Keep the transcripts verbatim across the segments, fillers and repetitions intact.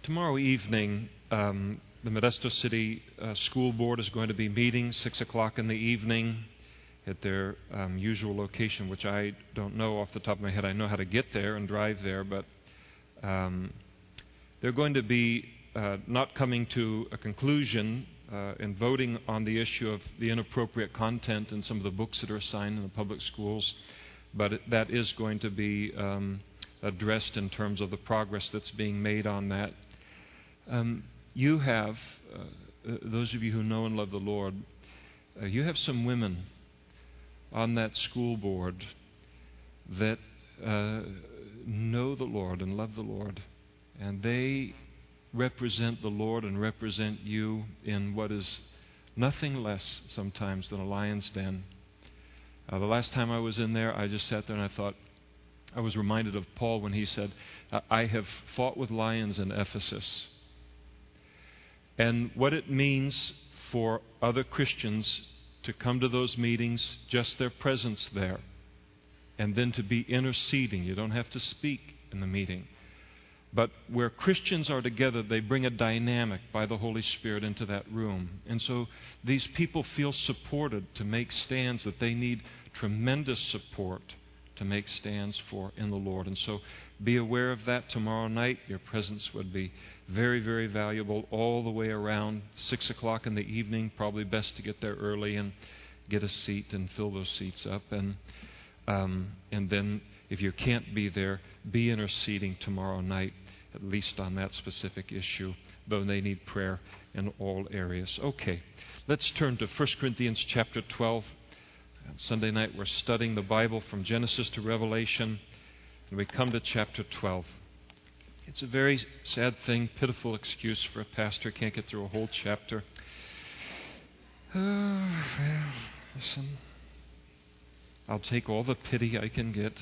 Tomorrow evening, um, the Modesto City uh, School Board is going to be meeting six o'clock in the evening at their um, usual location, which I don't know off the top of my head. I know how to get there and drive there, but um, they're going to be uh, not coming to a conclusion uh, and voting on the issue of the inappropriate content in some of the books that are assigned in the public schools, but it, that is going to be um, addressed in terms of the progress that's being made on that. Um, you have, uh, those of you who know and love the Lord, uh, you have some women on that school board that uh, know the Lord and love the Lord, and they represent the Lord and represent you in what is nothing less sometimes than a lion's den. Uh, the last time I was in there, I just sat there and I thought, I was reminded of Paul when he said, I have fought with lions in Ephesus. And what it means for other Christians to come to those meetings, just their presence there, and then to be interceding. You don't have to speak in the meeting. But where Christians are together, they bring a dynamic by the Holy Spirit into that room. And so these people feel supported to make stands that they need tremendous support to make stands for in the Lord. And so be aware of that tomorrow night. Your presence would be very, very valuable all the way around. Six o'clock in the evening, probably best to get there early and get a seat and fill those seats up. And um, and then if you can't be there, be interceding tomorrow night, at least on that specific issue, though they need prayer in all areas. Okay, let's turn to First Corinthians chapter twelve. On Sunday night, we're studying the Bible from Genesis to Revelation, and we come to chapter twelve. It's a very sad thing, pitiful excuse for a pastor. Can't get through a whole chapter. Oh, well, listen. I'll take all the pity I can get.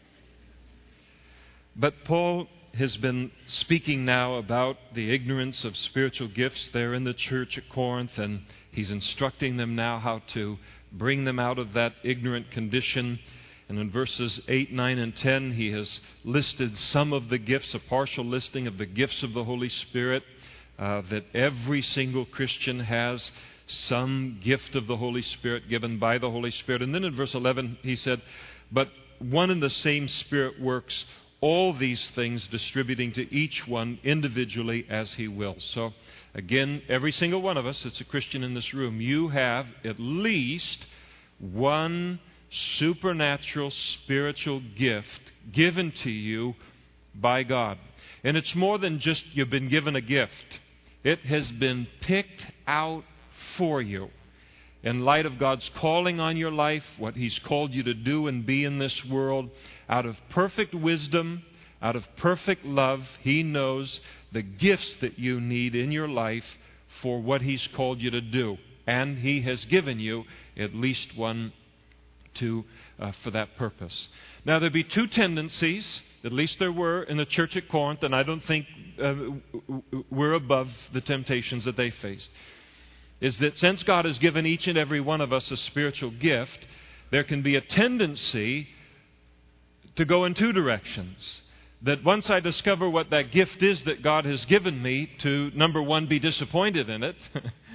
But Paul has been speaking now about the ignorance of spiritual gifts there in the church at Corinth, and he's instructing them now how to bring them out of that ignorant condition. And in verses eight, nine, and ten, he has listed some of the gifts, a partial listing of the gifts of the Holy Spirit, uh, that every single Christian has some gift of the Holy Spirit given by the Holy Spirit. And then in verse eleven, he said, but one and the same Spirit works all these things, distributing to each one individually as he wills. So, again, every single one of us that's a Christian in this room, you have at least one supernatural spiritual gift given to you by God. And it's more than just you've been given a gift. It has been picked out for you. In light of God's calling on your life, what He's called you to do and be in this world, out of perfect wisdom, out of perfect love, He knows the gifts that you need in your life for what He's called you to do. And He has given you at least one to, uh, for that purpose. Now, there'd be two tendencies, at least there were in the church at Corinth, and I don't think uh, we're above the temptations that they faced, is that since God has given each and every one of us a spiritual gift, there can be a tendency to go in two directions. That once I discover what that gift is that God has given me, to, number one, be disappointed in it,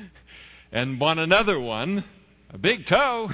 and want another one, a big toe.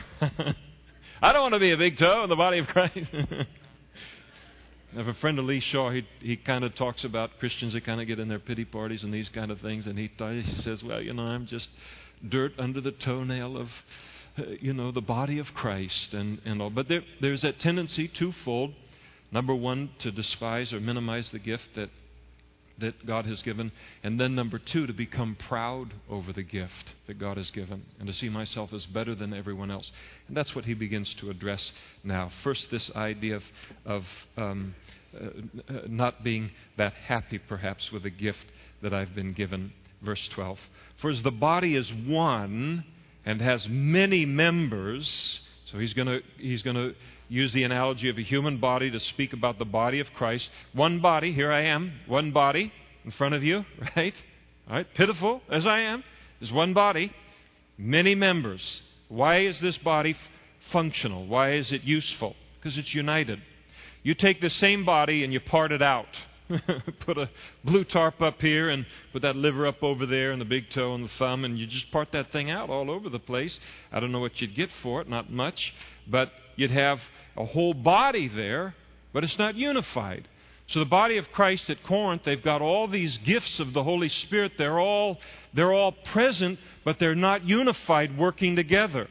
I don't want to be a big toe in the body of Christ. I have a friend of Lee Shaw. He he kind of talks about Christians that kind of get in their pity parties and these kind of things, and he, he says, well, you know, I'm just dirt under the toenail of, uh, you know, the body of Christ and, and all. But there there's that tendency, twofold. Number one, to despise or minimize the gift that that God has given. And then number two, to become proud over the gift that God has given and to see myself as better than everyone else. And that's what he begins to address now. First, this idea of, of um, uh, not being that happy, perhaps, with the gift that I've been given. Verse twelve. For as the body is one and has many members, so he's going to he's going to use the analogy of a human body to speak about the body of Christ. One body, here I am, one body in front of you, right? All right, pitiful as I am, is one body, many members. Why is this body f- functional? Why is it useful? Because it's united. You take the same body and you part it out. Put a blue tarp up here and put that liver up over there and the big toe and the thumb, and you just part that thing out all over the place. I don't know what you'd get for it, not much, but you'd have a whole body there, but it's not unified. So the body of Christ at Corinth, they've got all these gifts of the Holy Spirit. They're all, they're all present, but they're not unified, working together.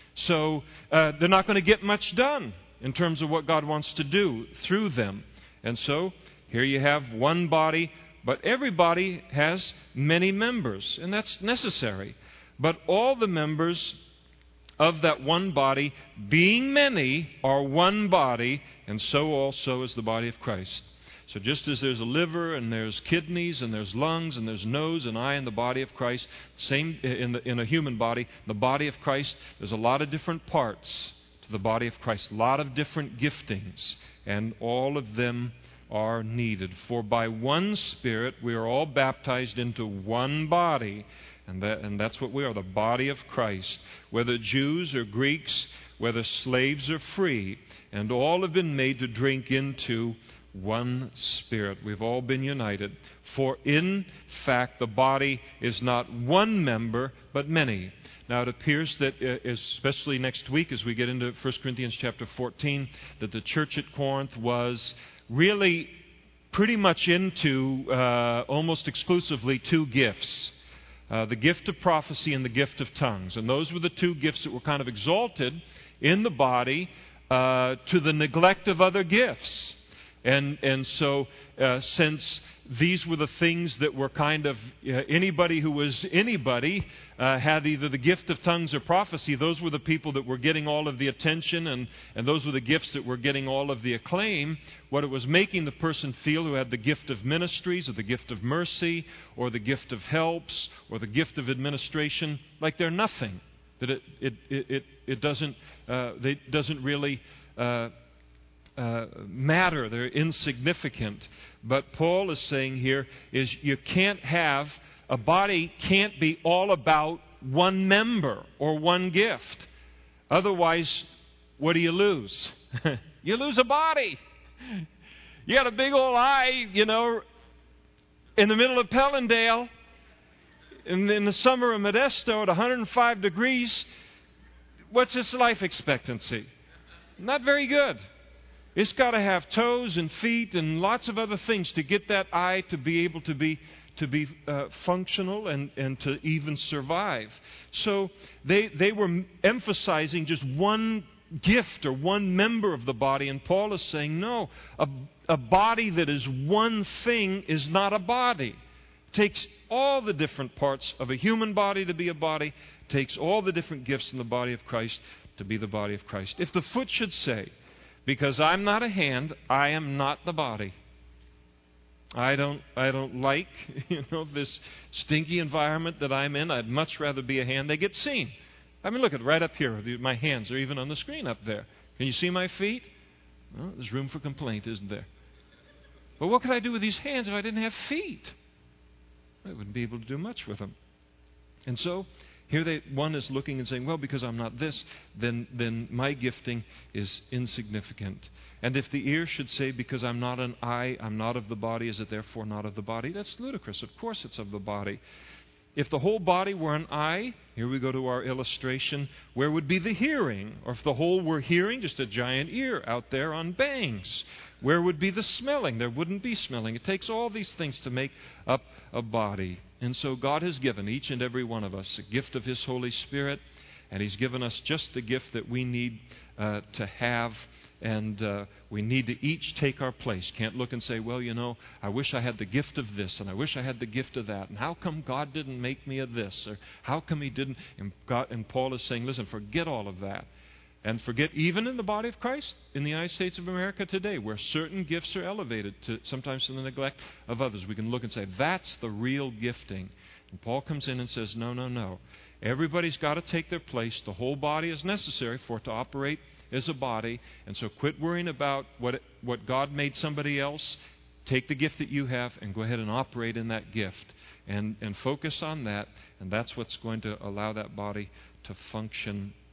So uh, they're not going to get much done in terms of what God wants to do through them. And so here you have one body, but everybody has many members, and that's necessary. But all the members of that one body, being many, are one body, and so also is the body of Christ. So just as there's a liver and there's kidneys and there's lungs and there's nose and eye in the body of Christ, same in the, in a human body, the body of Christ, there's a lot of different parts to the body of Christ, a lot of different giftings, and all of them are needed. For by one Spirit we are all baptized into one body, and that and that's what we are, the body of Christ, whether Jews or Greeks, whether slaves or free, and all have been made to drink into one Spirit. We've all been united. For in fact the body is not one member, but many. Now it appears that, especially next week as we get into First Corinthians chapter fourteen, that the church at Corinth was really pretty much into uh, almost exclusively two gifts. Uh, the gift of prophecy and the gift of tongues. And those were the two gifts that were kind of exalted in the body uh, to the neglect of other gifts. And and so uh, since these were the things that were kind of, uh, anybody who was anybody uh, had either the gift of tongues or prophecy, those were the people that were getting all of the attention, and, and those were the gifts that were getting all of the acclaim. What it was making the person feel who had the gift of ministries or the gift of mercy or the gift of helps or the gift of administration, like they're nothing. That it, it, it, it, it doesn't, uh, they, doesn't really uh, uh, matter. They're insignificant. But Paul is saying here is you can't have, a body can't be all about one member or one gift. Otherwise, what do you lose? You lose a body. You got a big old eye, you know, in the middle of Pellendale, in, in the summer of Modesto at one hundred five degrees. What's its life expectancy? Not very good. It's got to have toes and feet and lots of other things to get that eye to be able to be to be uh, functional and, and to even survive. So they they were emphasizing just one gift or one member of the body, and Paul is saying, no, a, a body that is one thing is not a body. It takes all the different parts of a human body to be a body. It takes all the different gifts in the body of Christ to be the body of Christ. If the foot should say, because I'm not a hand, I am not the body. I don't I don't like, you know, this stinky environment that I'm in. I'd much rather be a hand. They get seen. I mean, look at right up here. My hands are even on the screen up there. Can you see my feet? Well, there's room for complaint, isn't there? But what could I do with these hands if I didn't have feet? I wouldn't be able to do much with them. And so here they, one is looking and saying, well, because I'm not this, then, then my gifting is insignificant. And if the ear should say, because I'm not an eye, I'm not of the body, is it therefore not of the body? That's ludicrous. Of course it's of the body. If the whole body were an eye, here we go to our illustration, where would be the hearing? Or if the whole were hearing, just a giant ear out there on bangs. Where would be the smelling? There wouldn't be smelling. It takes all these things to make up a body. And so God has given each and every one of us a gift of His Holy Spirit, and He's given us just the gift that we need uh, to have, and uh, we need to each take our place. Can't look and say, well, you know, I wish I had the gift of this, and I wish I had the gift of that, and how come God didn't make me a this, or how come He didn't? And, God, and Paul is saying, listen, forget all of that. And forget, even in the body of Christ, in the United States of America today, where certain gifts are elevated, to sometimes to the neglect of others, we can look and say, that's the real gifting. And Paul comes in and says, no, no, no. Everybody's got to take their place. The whole body is necessary for it to operate as a body. And so quit worrying about what, it, what God made somebody else. Take the gift that you have and go ahead and operate in that gift. And, and focus on that. And that's what's going to allow that body to function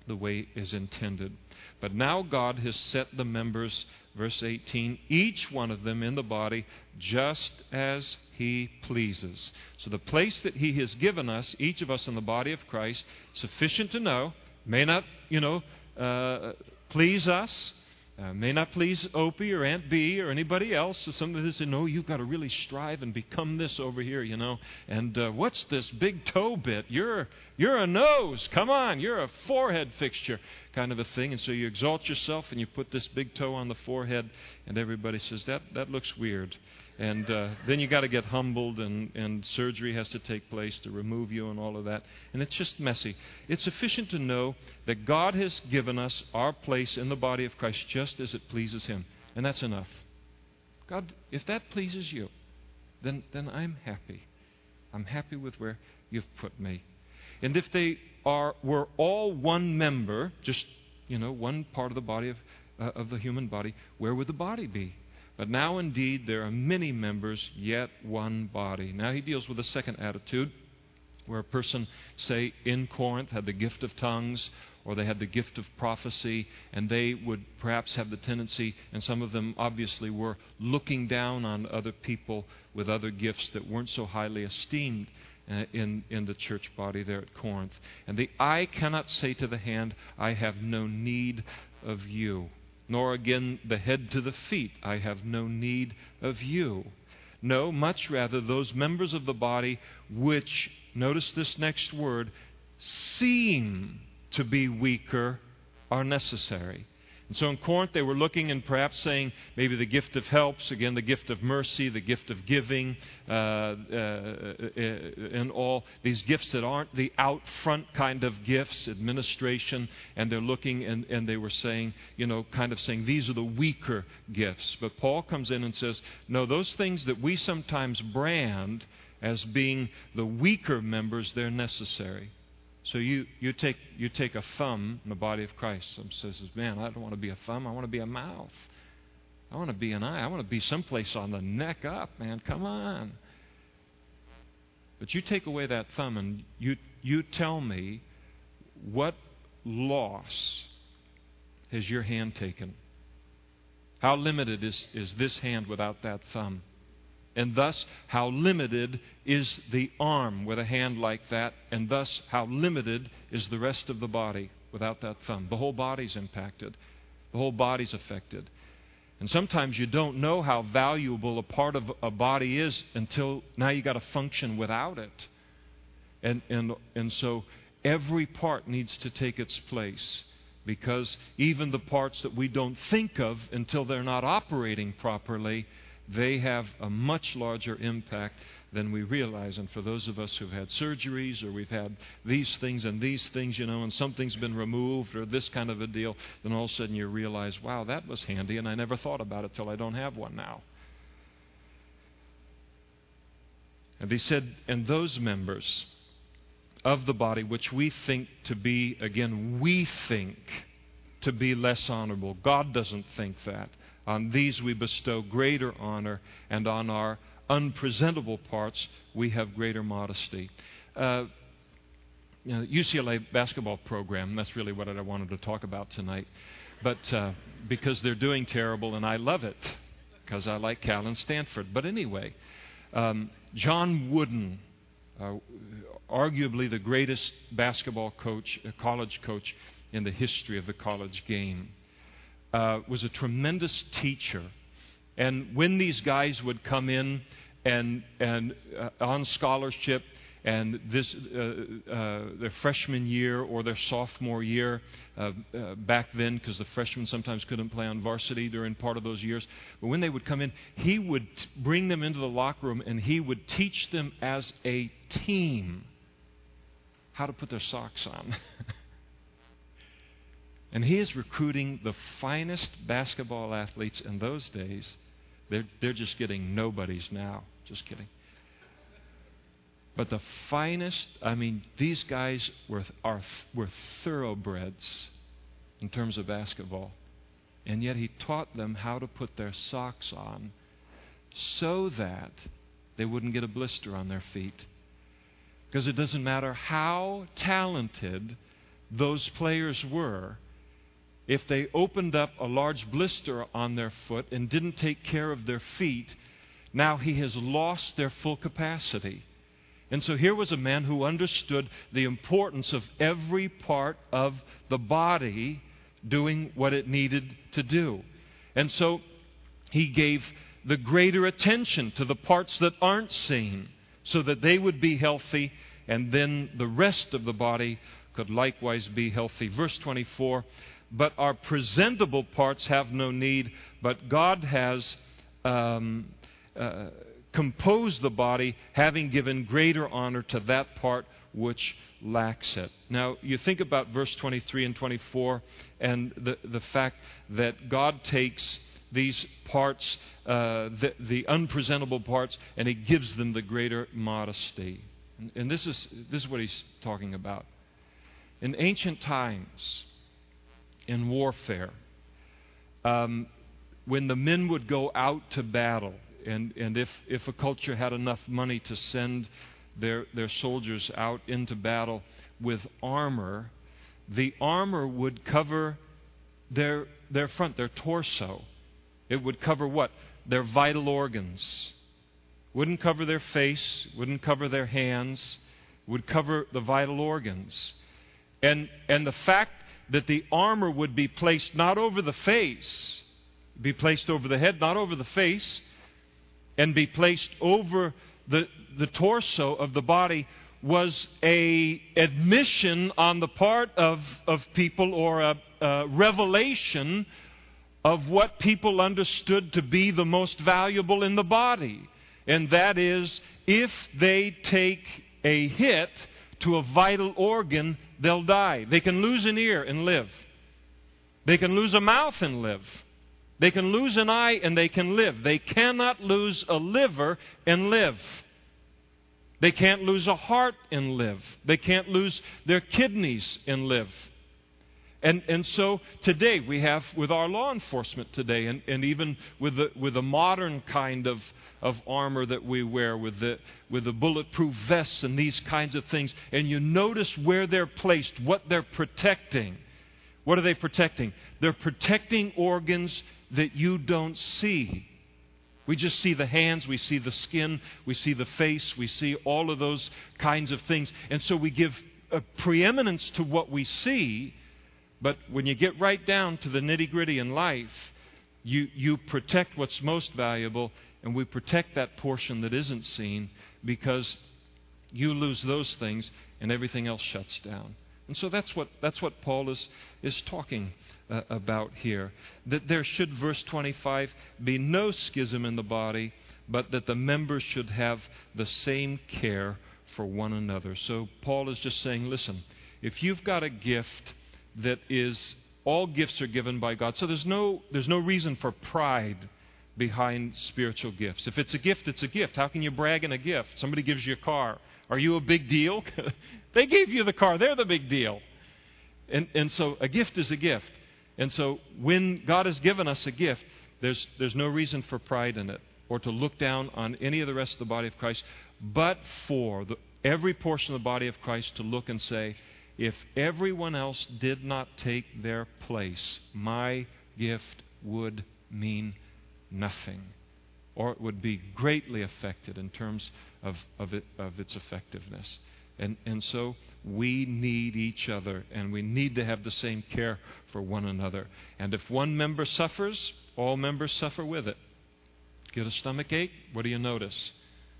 the way is intended. But now God has set the members, verse eighteen, each one of them in the body just as He pleases. So the place that He has given us, each of us in the body of Christ, sufficient to know, may not, you know, uh, please us, Uh, may not please Opie or Aunt B or anybody else. So some of them say, no, you've got to really strive and become this over here, you know. And uh, what's this big toe bit? You're you're a nose. Come on, you're a forehead fixture kind of a thing. And so you exalt yourself and you put this big toe on the forehead, and everybody says, that, that looks weird. And uh, then you got to get humbled, and, and surgery has to take place to remove you and all of that. And it's just messy. It's sufficient to know that God has given us our place in the body of Christ just as it pleases Him. And that's enough. God, if that pleases you, then, then I'm happy. I'm happy with where you've put me. And if they are were all one member, just, you know, one part of the body of, uh, of the human body, where would the body be? But now indeed there are many members, yet one body. Now he deals with a second attitude, where a person, say, in Corinth had the gift of tongues, or they had the gift of prophecy, and they would perhaps have the tendency, and some of them obviously were, looking down on other people with other gifts that weren't so highly esteemed uh, in, in the church body there at Corinth. And the eye cannot say to the hand, I have no need of you. Nor again the head to the feet, I have no need of you. No, much rather those members of the body which, notice this next word, seem to be weaker are necessary. And so in Corinth they were looking and perhaps saying maybe the gift of helps, again the gift of mercy, the gift of giving, uh, uh, and all these gifts that aren't the out front kind of gifts, administration, and they're looking and, and they were saying, you know, kind of saying these are the weaker gifts. But Paul comes in and says, no, those things that we sometimes brand as being the weaker members, they're necessary. So you, you take you take a thumb in the body of Christ. Some says, man, I don't want to be a thumb. I want to be a mouth. I want to be an eye. I want to be someplace on the neck up, man. Come on. But you take away that thumb and you you tell me, what loss has your hand taken? How limited is, is this hand without that thumb? And thus, how limited is the arm with a hand like that, and thus, how limited is the rest of the body without that thumb. The whole body's impacted. The whole body's affected. And sometimes you don't know how valuable a part of a body is until now you got to function without it. And, and, and so every part needs to take its place, because even the parts that we don't think of until they're not operating properly, they have a much larger impact than we realize. And for those of us who've had surgeries, or we've had these things and these things, you know, and something's been removed or this kind of a deal, then all of a sudden you realize, wow, that was handy, and I never thought about it till I don't have one now. And he said, and those members of the body which we think to be, again, we think to be less honorable. God doesn't think that. On these we bestow greater honor, and on our unpresentable parts we have greater modesty. Uh, you know, U C L A basketball program, that's really what I wanted to talk about tonight. But uh, because they're doing terrible, and I love it, because I like Cal and Stanford. But anyway, um, John Wooden, uh, arguably the greatest basketball coach, uh, college coach in the history of the college game, Uh, was a tremendous teacher. And when these guys would come in and and uh, on scholarship, and this uh, uh, their freshman year or their sophomore year uh, uh, back then, because the freshmen sometimes couldn't play on varsity during part of those years, but when they would come in, he would t- bring them into the locker room and he would teach them as a team how to put their socks on. And he is recruiting the finest basketball athletes in those days. They're, they're just getting nobodies now. Just kidding. But the finest, I mean, these guys were, are, were thoroughbreds in terms of basketball. And yet he taught them how to put their socks on so that they wouldn't get a blister on their feet. Because it doesn't matter how talented those players were, if they opened up a large blister on their foot and didn't take care of their feet, now he has lost their full capacity. And so here was a man who understood the importance of every part of the body doing what it needed to do. And so he gave the greater attention to the parts that aren't seen so that they would be healthy, and then the rest of the body could likewise be healthy. Verse twenty-four, but our presentable parts have no need, but God has um, uh, composed the body, having given greater honor to that part which lacks it. Now, you think about verse twenty-three and twenty-four and the, the fact that God takes these parts, uh, the, the unpresentable parts, and He gives them the greater modesty. And, and this is this is what He's talking about. In ancient times, in warfare, um, when the men would go out to battle, and, and if, if a culture had enough money to send their, their soldiers out into battle with armor, the armor would cover their, their front, their torso. It would cover what? Their vital organs. Wouldn't cover their face, wouldn't cover their hands, would cover the vital organs. And, and the fact that the armor would be placed not over the face, be placed over the head, not over the face, and be placed over the, the torso of the body was a admission on the part of, of people, or a, a revelation of what people understood to be the most valuable in the body. And that is, if they take a hit to a vital organ, they'll die. They can lose an ear and live. They can lose a mouth and live. They can lose an eye and they can live. They cannot lose a liver and live. They can't lose a heart and live. They can't lose their kidneys and live. And and so today we have, with our law enforcement today, and, and even with the with the modern kind of, of armor that we wear, with the with the bulletproof vests and these kinds of things, and you notice where they're placed, what they're protecting. What are they protecting? They're protecting organs that you don't see. We just see the hands, we see the skin, we see the face, we see all of those kinds of things. And so we give a preeminence to what we see. But when you get right down to the nitty-gritty in life, you, you protect what's most valuable, and we protect that portion that isn't seen, because you lose those things and everything else shuts down. And so that's what that's what Paul is, is talking uh, about here. That there should, verse twenty-five, be no schism in the body, but that the members should have the same care for one another. So Paul is just saying, listen, if you've got a gift that is, all gifts are given by God. So there's no there's no reason for pride behind spiritual gifts. If it's a gift, it's a gift. How can you brag in a gift? Somebody gives you a car. Are you a big deal? They gave you the car. They're the big deal. And and so a gift is a gift. And so when God has given us a gift, there's there's no reason for pride in it, or to look down on any of the rest of the body of Christ, but for the, every portion of the body of Christ to look and say, if everyone else did not take their place, my gift would mean nothing, or it would be greatly affected in terms of, of, it, of its effectiveness. And, and so we need each other, and we need to have the same care for one another. And if one member suffers, all members suffer with it. Get a stomach ache, what do you notice?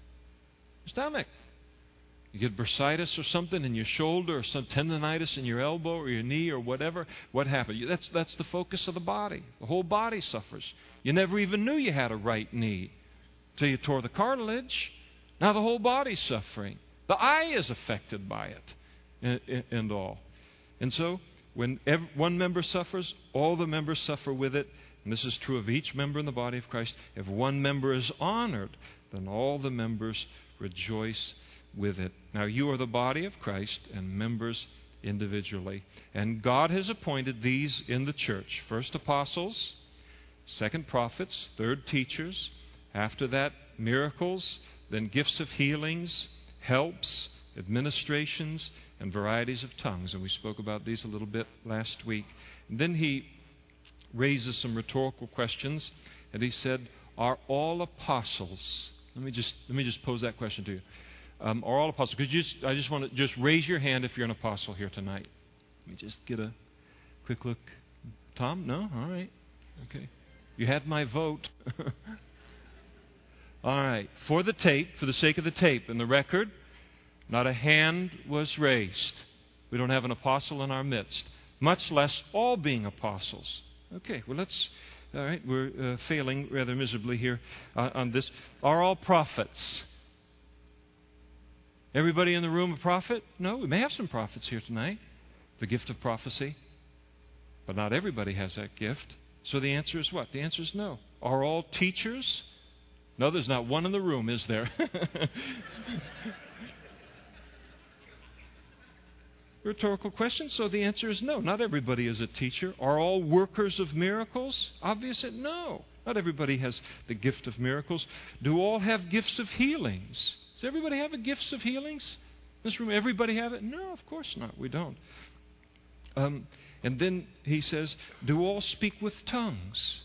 Stomach. You get bursitis or something in your shoulder, or some tendonitis in your elbow or your knee or whatever. What happened? That's, that's the focus of the body. The whole body suffers. You never even knew you had a right knee till you tore the cartilage. Now the whole body's suffering. The eye is affected by it and, and, and all. And so when every, one member suffers, all the members suffer with it. And this is true of each member in the body of Christ. If one member is honored, then all the members rejoice with it. Now you are the body of Christ and members individually. And God has appointed these in the church. First apostles, second prophets, third teachers, after that miracles, then gifts of healings, helps, administrations, and varieties of tongues. And we spoke about these a little bit last week. And then he raises some rhetorical questions, and he said, are all apostles? Let me just let me just pose that question to you. Um, are all apostles? Could you just, I just want to just raise your hand if you're an apostle here tonight. Let me just get a quick look. Tom? No? All right. Okay. You had my vote. All right. For the tape, for the sake of the tape and the record, not a hand was raised. We don't have an apostle in our midst, much less all being apostles. Okay, well, let's, all right, we're uh, failing rather miserably here uh, on this. Are all prophets? Everybody in the room a prophet? No, we may have some prophets here tonight. The gift of prophecy. But not everybody has that gift. So the answer is what? The answer is no. Are all teachers? No, there's not one in the room, is there? Rhetorical question, so the answer is no. Not everybody is a teacher. Are all workers of miracles? Obviously, no. Not everybody has the gift of miracles. Do all have gifts of healings? Does everybody have a gifts of healings? In this room, everybody have it? No, of course not. We don't. Um, and then he says, do all speak with tongues?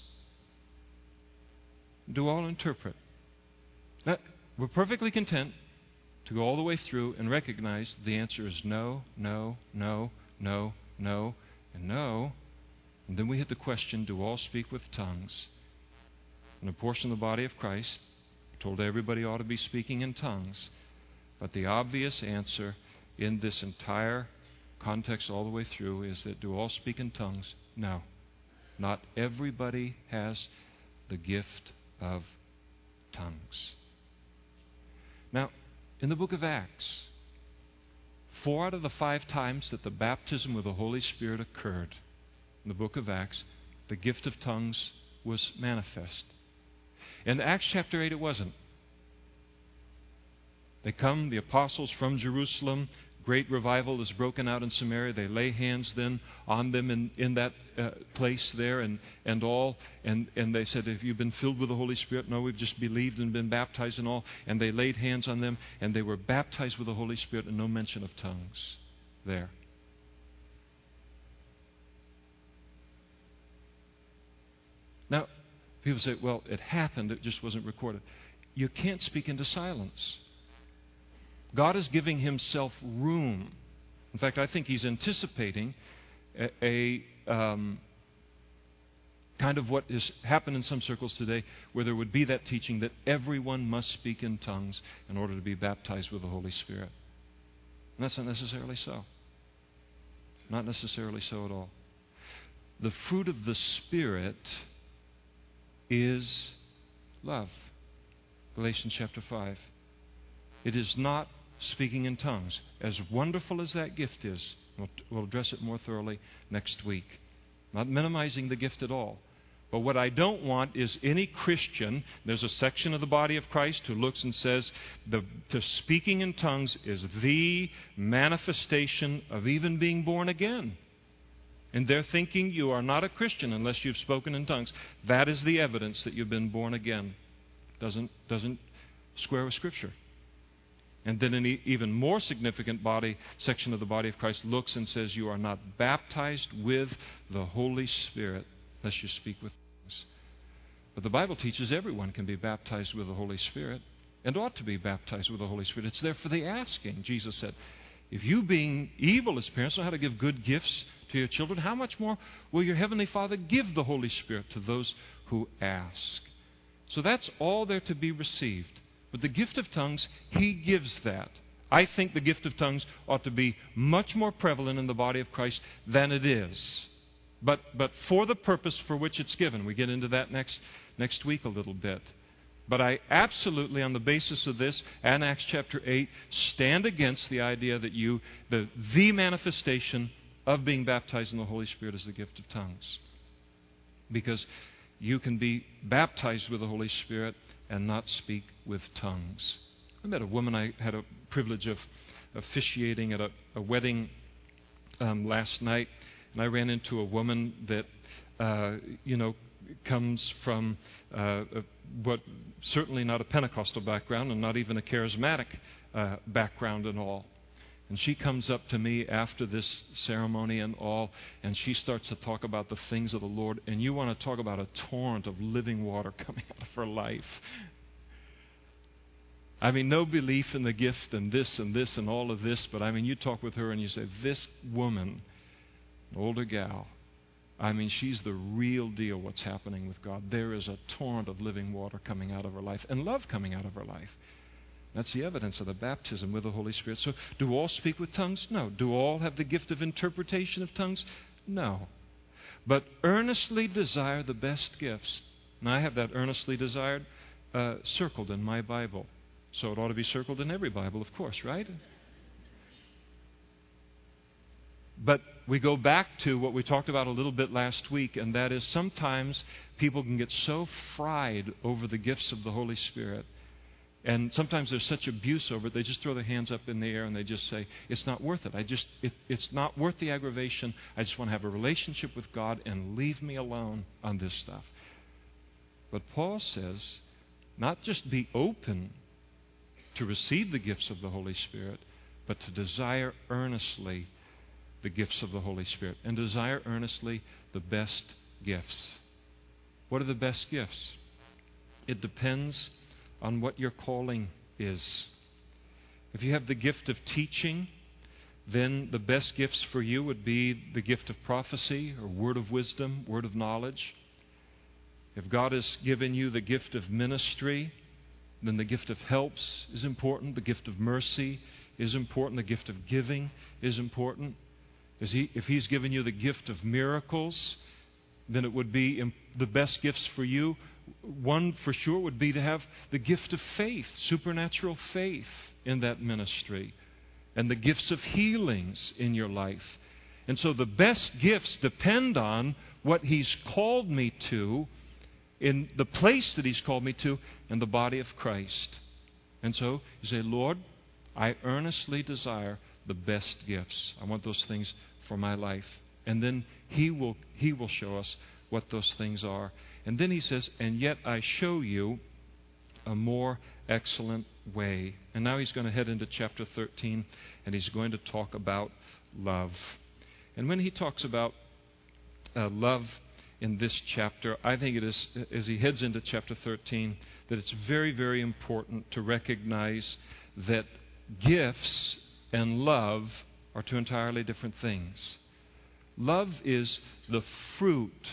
Do all interpret? Now, we're perfectly content to go all the way through and recognize the answer is no, no, no, no, no, and no. And then we hit the question, do all speak with tongues? And a portion of the body of Christ told everybody ought to be speaking in tongues. But the obvious answer in this entire context all the way through is that do all speak in tongues? No. Not everybody has the gift of tongues. Now, in the book of Acts, four out of the five times that the baptism with the Holy Spirit occurred in the book of Acts, the gift of tongues was manifest. In Acts chapter eight, it wasn't. They come, the apostles from Jerusalem, great revival is broken out in Samaria. They lay hands then on them in, in that uh, place there and, and all. And, and they said, have you been filled with the Holy Spirit? No, we've just believed and been baptized and all. And they laid hands on them and they were baptized with the Holy Spirit and no mention of tongues there. Now, people say, well, it happened, it just wasn't recorded. You can't speak into silence. God is giving himself room. In fact, I think he's anticipating a, a um, kind of what has happened in some circles today, where there would be that teaching that everyone must speak in tongues in order to be baptized with the Holy Spirit. And that's not necessarily so. Not necessarily so at all. The fruit of the Spirit is love. Galatians chapter five. It is not speaking in tongues. As wonderful as that gift is, we'll, we'll address it more thoroughly next week. Not minimizing the gift at all. But what I don't want is any Christian, there's a section of the body of Christ who looks and says, the, to speaking in tongues is the manifestation of even being born again. And they're thinking you are not a Christian unless you've spoken in tongues. That is the evidence that you've been born again. Doesn't, doesn't square with Scripture. And then an e- even more significant body section of the body of Christ looks and says you are not baptized with the Holy Spirit unless you speak with tongues. But the Bible teaches everyone can be baptized with the Holy Spirit and ought to be baptized with the Holy Spirit. It's there for the asking. Jesus said, if you being evil as parents know how to give good gifts to your children, how much more will your Heavenly Father give the Holy Spirit to those who ask? So that's all there to be received. But the gift of tongues, he gives that. I think the gift of tongues ought to be much more prevalent in the body of Christ than it is. But but for the purpose for which it's given. We get into that next next week a little bit. But I absolutely, on the basis of this and Acts chapter eight, stand against the idea that you, the, the manifestation of being baptized in the Holy Spirit is the gift of tongues. Because you can be baptized with the Holy Spirit and not speak with tongues. I met a woman, I had a privilege of officiating at a, a wedding um, last night, and I ran into a woman that, uh, you know, comes from uh, a, what certainly not a Pentecostal background and not even a charismatic uh, background and all. And she comes up to me after this ceremony and all, and she starts to talk about the things of the Lord. And you want to talk about a torrent of living water coming out of her life. I mean, no belief in the gift and this and this and all of this, but I mean, you talk with her and you say, this woman, older gal, I mean, she's the real deal what's happening with God. There is a torrent of living water coming out of her life and love coming out of her life. That's the evidence of the baptism with the Holy Spirit. So, do all speak with tongues? No. Do all have the gift of interpretation of tongues? No. But earnestly desire the best gifts. And I have that earnestly desired uh, circled in my Bible. So it ought to be circled in every Bible, of course, right? But we go back to what we talked about a little bit last week, and that is sometimes people can get so fried over the gifts of the Holy Spirit. And sometimes there's such abuse over it, they just throw their hands up in the air and they just say, it's not worth it. I just, it, it's not worth the aggravation. I just want to have a relationship with God and leave me alone on this stuff. But Paul says, not just be open to receive the gifts of the Holy Spirit, but to desire earnestly the gifts of the Holy Spirit. And desire earnestly the best gifts. What are the best gifts? It depends on what your calling is. If you have the gift of teaching, then the best gifts for you would be the gift of prophecy or word of wisdom, word of knowledge. If God has given you the gift of ministry, then the gift of helps is important. The gift of mercy is important. The gift of giving is important. Is he, if He's given you the gift of miracles, then it would be the best gifts for you. One for sure would be to have the gift of faith, supernatural faith in that ministry, and the gifts of healings in your life. And so the best gifts depend on what He's called me to, in the place that He's called me to, in the body of Christ. And so you say, Lord, I earnestly desire the best gifts. I want those things for my life. And then He will, He will show us what those things are. And then he says, and yet I show you a more excellent way. And now he's going to head into chapter thirteen, and he's going to talk about love. And when he talks about uh, love in this chapter, I think it is, as he heads into chapter thirteen, that it's very, very important to recognize that gifts and love are two entirely different things. Love is the fruit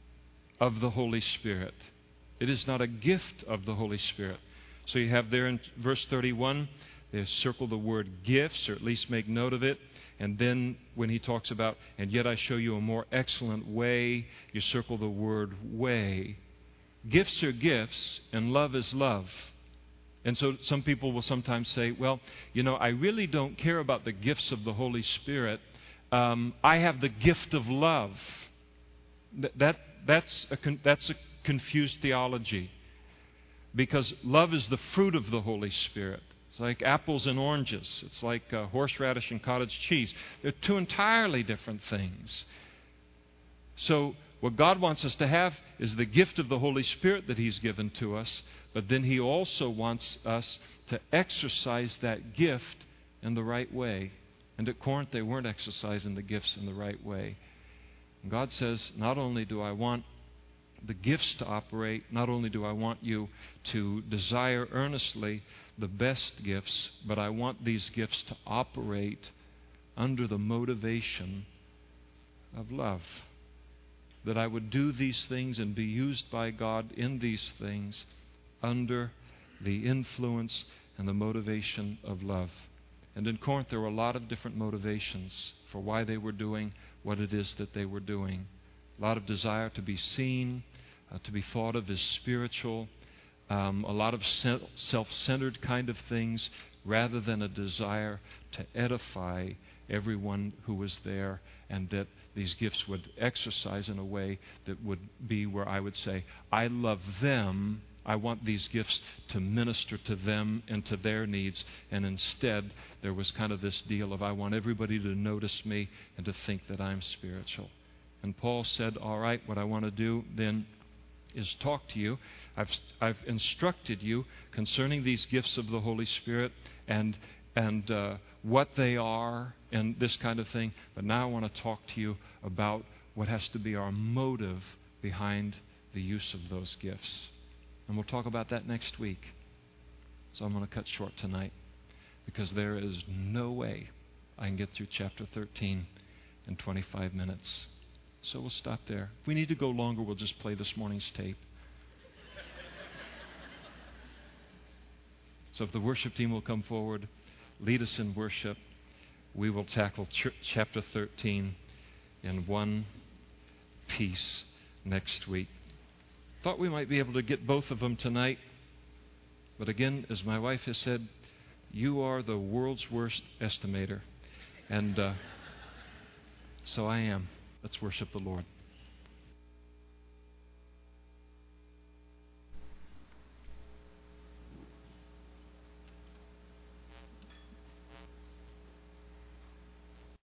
of the Holy Spirit. It is not a gift of the Holy Spirit. So you have there in verse thirty-one, they circle the word gifts, or at least make note of it. And then when he talks about, and yet I show you a more excellent way, you circle the word way. Gifts are gifts, and love is love. And so some people will sometimes say, well, you know, I really don't care about the gifts of the Holy Spirit. Um, I have the gift of love. Th- that That's a, con- that's a confused theology, because love is the fruit of the Holy Spirit. It's like apples and oranges. It's like uh, horseradish and cottage cheese. They're two entirely different things. So what God wants us to have is the gift of the Holy Spirit that He's given to us, but then He also wants us to exercise that gift in the right way. And at Corinth, they weren't exercising the gifts in the right way. And God says, not only do I want the gifts to operate, not only do I want you to desire earnestly the best gifts, but I want these gifts to operate under the motivation of love. That I would do these things and be used by God in these things under the influence and the motivation of love. And in Corinth, there were a lot of different motivations for why they were doing what it is that they were doing. A lot of desire to be seen, uh, to be thought of as spiritual, um, a lot of self-centered kind of things, rather than a desire to edify everyone who was there, and that these gifts would exercise in a way that would be where I would say, I love them. I want these gifts to minister to them and to their needs. And instead, there was kind of this deal of, I want everybody to notice me and to think that I'm spiritual. And Paul said, all right, what I want to do then is talk to you. I've, I've instructed you concerning these gifts of the Holy Spirit, and and uh, what they are and this kind of thing. But now I want to talk to you about what has to be our motive behind the use of those gifts. And we'll talk about that next week. So I'm going to cut short tonight because there is no way I can get through chapter thirteen in twenty-five minutes. So we'll stop there. If we need to go longer, we'll just play this morning's tape. So if the worship team will come forward, lead us in worship, we will tackle ch- chapter thirteen in one piece next week. Thought we might be able to get both of them tonight. But again, as my wife has said, you are the world's worst estimator. And uh, so I am. Let's worship the Lord.